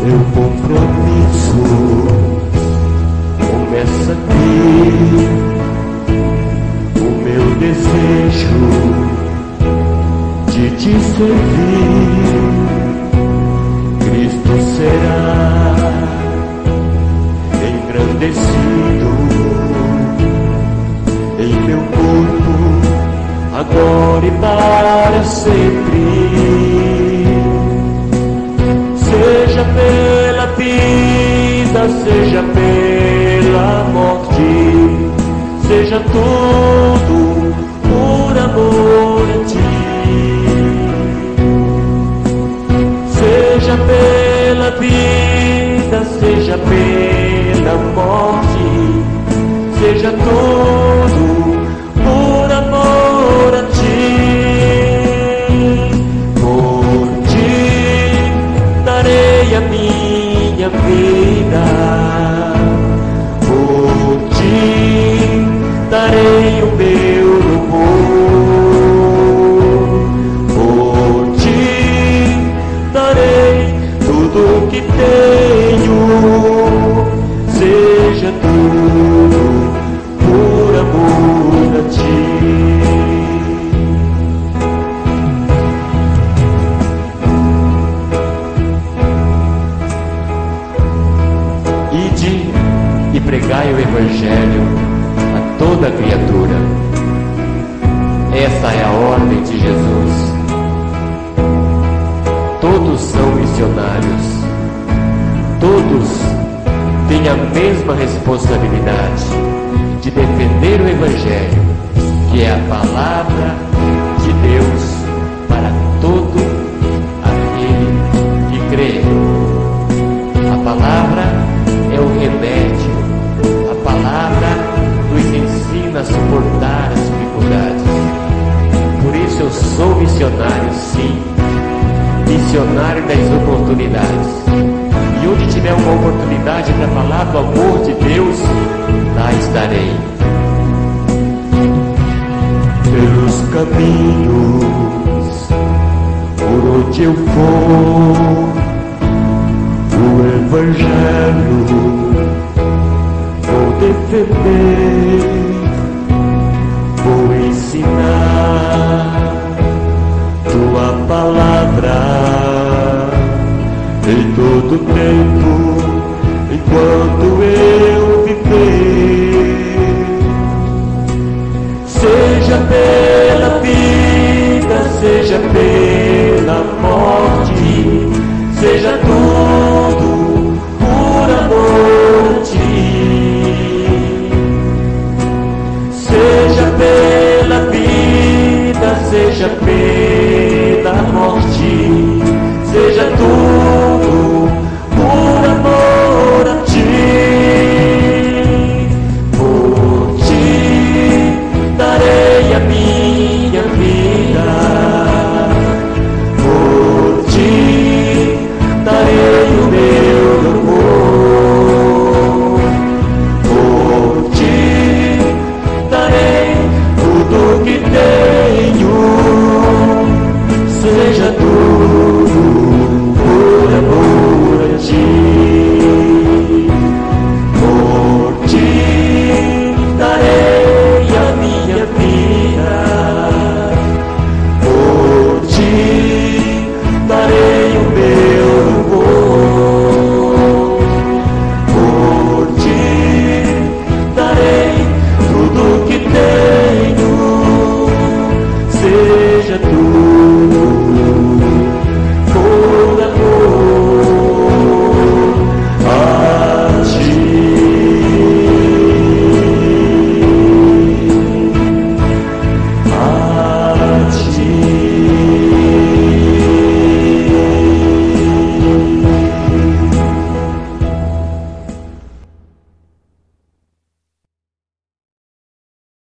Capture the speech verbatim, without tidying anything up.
Meu compromisso começa aqui. O meu desejo de te servir, Cristo será engrandecido em meu corpo, agora e para sempre. Seja pela vida, seja pela morte, seja tudo por amor a ti. Seja pela vida, seja pela morte, seja tudo por amor a ti. Por ti darei a minha vida, por ti darei o meu louvor, por ti darei tudo que tenho, seja tudo por amor a ti. Ide e pregai o Evangelho a toda criatura. Essa é a ordem de Jesus. Todos são missionários. Todos têm a mesma responsabilidade de defender o Evangelho, que é a palavra de Deus para todo aquele que crê. A palavra é o remédio, a palavra nos ensina a suportar as dificuldades. Por isso eu sou missionário, sim, missionário das oportunidades. E onde tiver uma oportunidade para falar do amor de Deus, lá estarei. Pelos caminhos por onde eu for, o Evangelho vou defender, vou ensinar tua palavra em todo tempo, enquanto eu viver. Seja pela vida, seja pela morte,